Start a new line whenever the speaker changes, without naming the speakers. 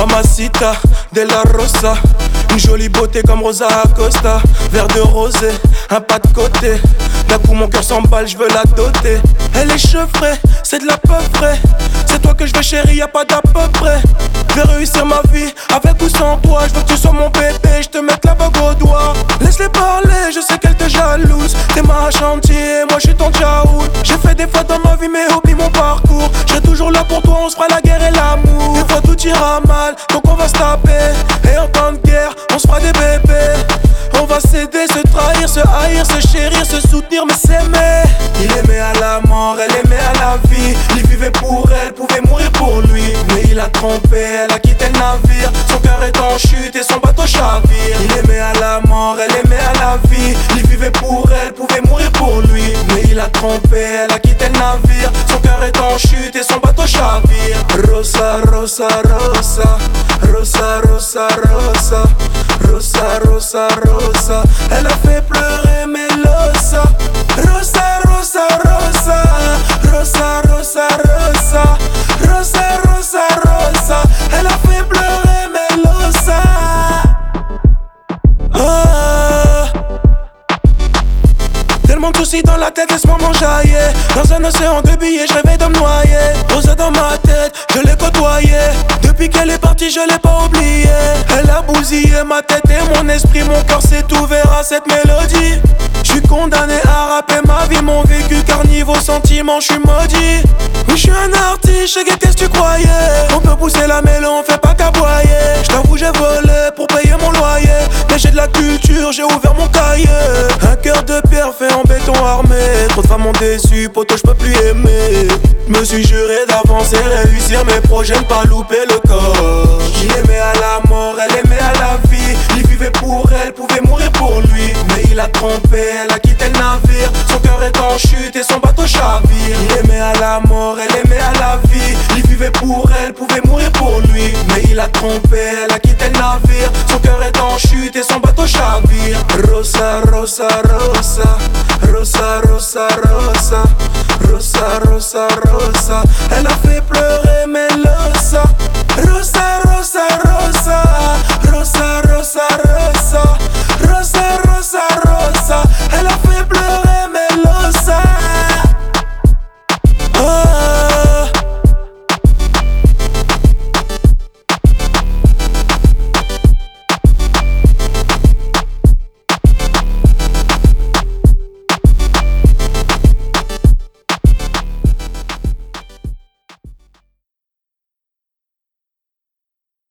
Mamacita de la Rosa, une jolie beauté comme Rosa Acosta. Verre de rosé, un pas de côté. D'un coup mon cœur s'emballe, je veux la doter. Elle est chevrée, c'est de la peu près. C'est toi que je veux chérie, y'a pas d'à peu près. Je vais réussir ma vie, avec ou sans toi. Je veux que tu sois mon bébé, je te mette la bague au doigt. Laisse-les parler, je sais qu'elle te jalouse. T'es ma chantier, moi je suis ton tchaout. J'ai fait des fois dans ma vie, mais oublie mon parcours. Je serai toujours là pour toi, on se fera la guerre et l'amour. Des fois tout ira mal, donc on va se taper. Et en temps de guerre, on se fera des bébés. On va s'aider, se trahir, se haïr, se chérir, se soutenir, mais s'aimer. Il aimait à la mort, elle aimait à la vie. Il vivait pour elle, pouvait mourir pour lui. Mais il a trompé, elle a quitté le navire. Son cœur est en chute et son bateau chavire. Il aimait à la mort, elle aimait à la vie. Il vivait pour elle, pouvait mourir pour lui. Mais il a trompé, elle a quitté le navire. Son cœur est en chute et son bateau chavire. Rosa, Rosa, Rosa. Rosa, Rosa, Rosa. Rosa, Rosa, Rosa. Elle a fait pleurer Melosa. Rosa, Rosa, Rosa. Rosa, Rosa, Rosa. Rosa, Rosa, Rosa. Elle a fait pleurer Melosa. Tellement de soucis dans la tête, laisse-moi m'enjailler. Dans un océan de billets, je rêvais de me noyer. Rosa dans ma tête, je l'ai côtoyée. Depuis qu'elle est partie, je l'ai pas oubliée. Elle a bousillé ma tête et mon esprit. Mon cœur s'est ouvert à cette mélodie. J'suis condamné à rapper ma vie, mon vécu. Car niveau sentiment, j'suis maudit. Oui, j'suis un artiste, qu'est-ce que tu croyais? On peut pousser la mêlée, on fait pas qu'aboyer. J't'avoue, j'ai volé pour payer mon loyer. Mais j'ai de la culture, j'ai ouvert mon cahier. Un cœur de pierre fait en béton armé. Trop de femmes ont déçu, poto, j'peux plus aimer. Me suis juré d'avancer, réussir mes projets, ne pas louper le corps. Il aimait à la mort, elle aimait à la vie. Il vivait pour elle, pouvait mourir pour lui. Mais il a trompé, elle a quitté le navire. Son cœur est en chute et son bateau chavire. Il aimait à la mort, elle aimait à la vie. Il vivait pour elle, pouvait mourir pour lui. Mais il a trompé, elle a quitté le navire. Son cœur est en chute et son bateau chavire. Rosa, Rosa, Rosa. Rosa, Rosa, Rosa. Rosa, Rosa, Rosa. Elle a fait